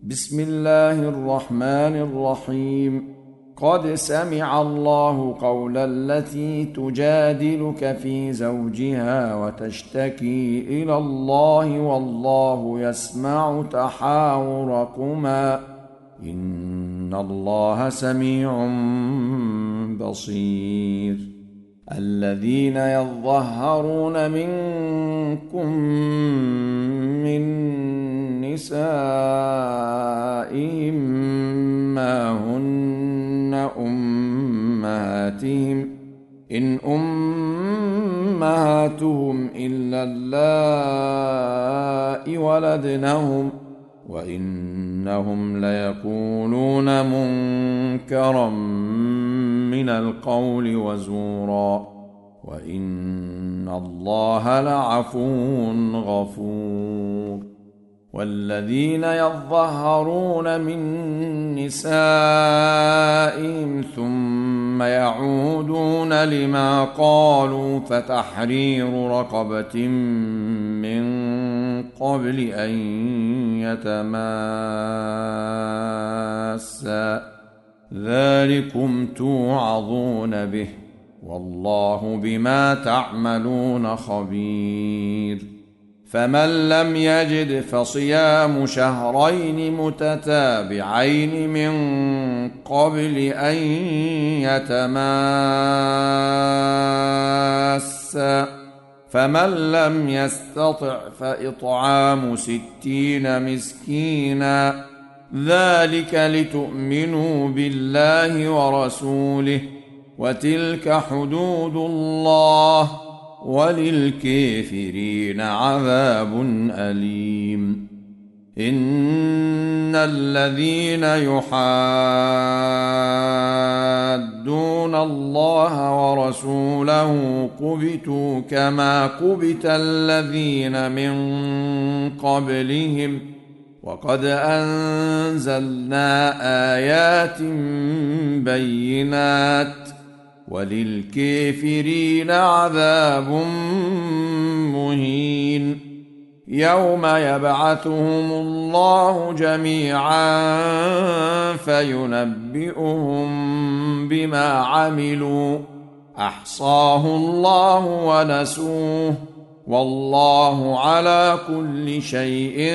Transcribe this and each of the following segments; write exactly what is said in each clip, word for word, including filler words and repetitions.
بسم الله الرحمن الرحيم. قد سمع الله قول التي تجادلك في زوجها وتشتكي إلى الله والله يسمع تحاوركما إن الله سميع بصير. الذين يظهرون منكم من نسائهم ما هن أمهاتهم إن أمهاتهم إلا اللائي ولدنهم وإنهم ليقولون منكرا من القول وزورا وإن الله لعفو غفور. والذين يظهرون من نسائهم ثم يعودون لما قالوا فتحرير رقبة من قبل أن يتماسا ذلكم توعظون به والله بما تعملون خبير. فمن لم يجد فصيام شهرين متتابعين من قبل أن يتماسا فمن لم يستطع فإطعام ستين مسكينا ذلك لتؤمنوا بالله ورسوله وتلك حدود الله وللكافرين عذاب أليم. إن الذين يحادون الله ورسوله كبتوا كما كبت الذين من قبلهم وقد أنزلنا آيات بينات وللكافرين عذاب مهين. يوم يبعثهم الله جميعا فينبئهم بما عملوا أحصاه الله ونسوه والله على كل شيء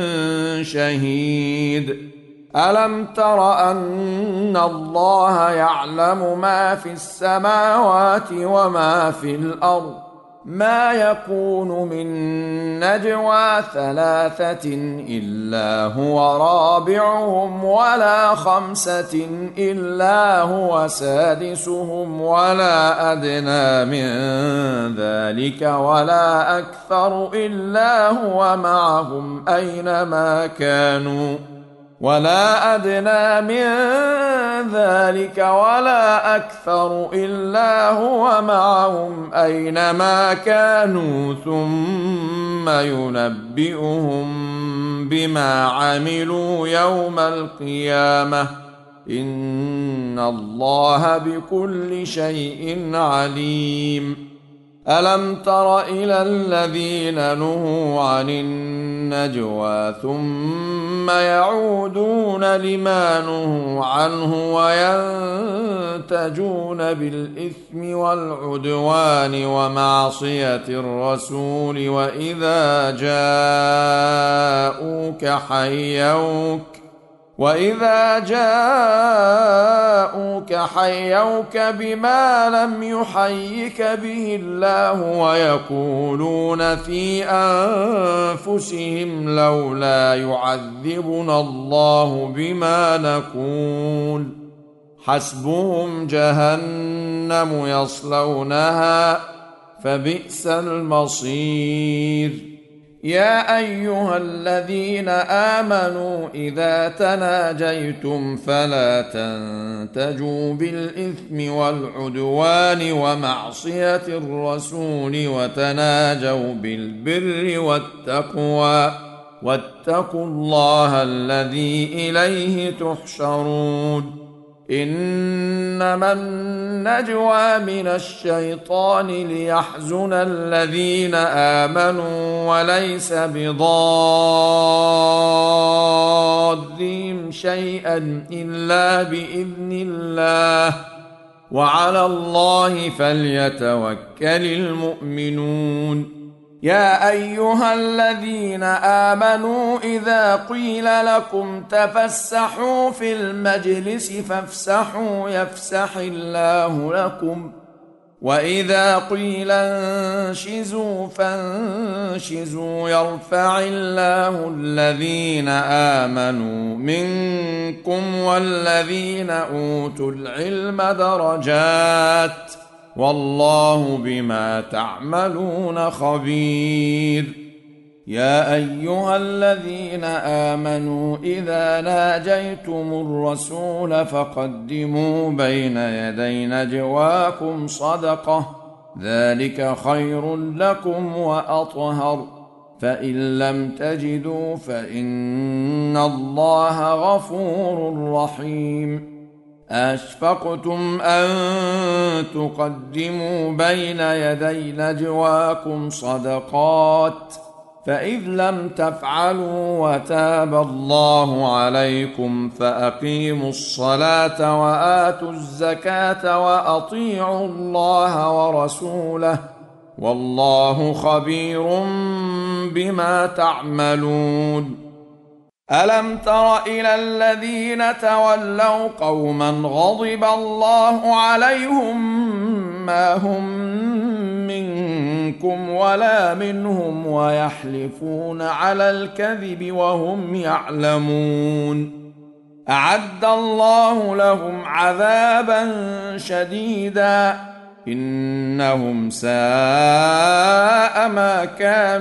شهيد. ألم تر أن الله يعلم ما في السماوات وما في الأرض ما يكون من نجوى ثلاثة إلا هو رابعهم ولا خمسة إلا هو سادسهم ولا أدنى من ذلك ولا أكثر إلا هو معهم أينما كانوا ولا أدنى من ذلك ولا أكثر إلا هو معهم أينما كانوا ثم ينبئهم بما عملوا يوم القيامة إن الله بكل شيء عليم. ألم تر إلى الذين نهوا عن النجوى ثم يعودون لما نهوا عنه وينتجون بالإثم والعدوان ومعصية الرسول وإذا جاءوك حيوك وإذا جاءوك حيوك بما لم يحيك به الله ويقولون في أنفسهم لولا يعذبنا الله بما نقول حسبهم جهنم يصلونها فبئس المصير. يا أيها الذين آمنوا إذا تناجيتم فلا تنتجوا بالإثم والعدوان ومعصية الرسول وتناجوا بالبر والتقوى واتقوا الله الذي إليه تحشرون. إنما النجوى من الشيطان ليحزن الذين آمنوا وليس بضارهم شيئا إلا بإذن الله وعلى الله فليتوكل المؤمنون. يا أيها الذين آمنوا إذا قيل لكم تفسحوا في المجلس فافسحوا يفسح الله لكم وإذا قيل انشزوا فانشزوا يرفع الله الذين آمنوا منكم والذين أوتوا العلم درجات والله بما تعملون خبير. يا أيها الذين آمنوا إذا ناجيتم الرسول فقدموا بين يدي نجواكم صدقة ذلك خير لكم وأطهر فإن لم تجدوا فإن الله غفور رحيم. أشفقتم أن تقدموا بين يدي نجواكم صدقات فإذ لم تفعلوا وتاب الله عليكم فأقيموا الصلاة وآتوا الزكاة وأطيعوا الله ورسوله والله خبير بما تعملون. ألم تر إلى الذين تولوا قوما غضب الله عليهم ما هم منكم ولا منهم ويحلفون على الكذب وهم يعلمون أعد الله لهم عذابا شديدا إنهم ساء ما كانوا